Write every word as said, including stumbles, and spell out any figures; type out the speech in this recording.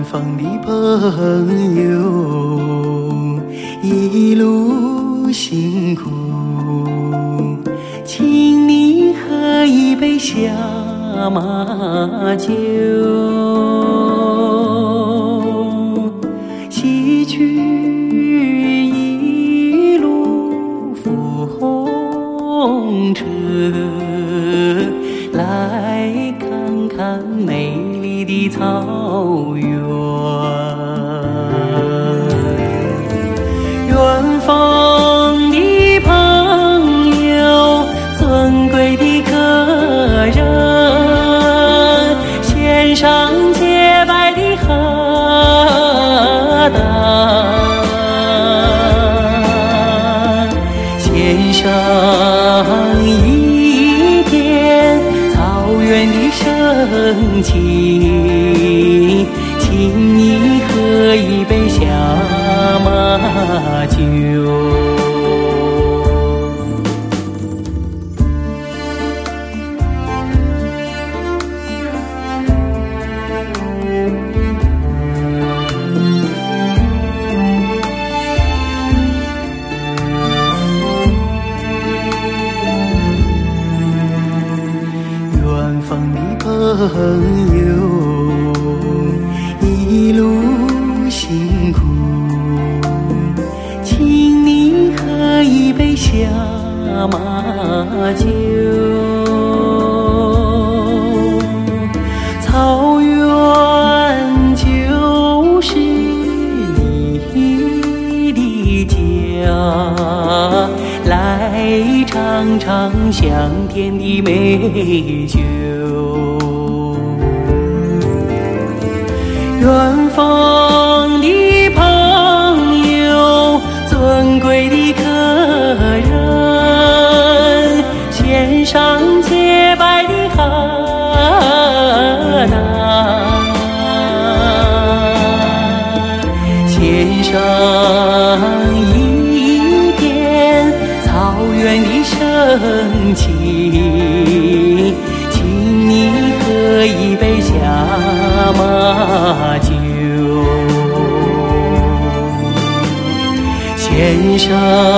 方的朋友，一路辛苦，请你喝一杯小马酒，洗去一路风尘，来看看美丽的草原。远方的朋友，尊贵的客人，献上洁白的荷担，献上一片草原的深情，请你喝一杯小马酒。远方的朋友，一路辛苦，请你喝一杯小马酒。草原就是你的家，来尝尝香甜的美酒。远方的朋友，尊贵的客人，献上洁白的荷担，献上一片草原的深情，请你喝一杯小马酒，献上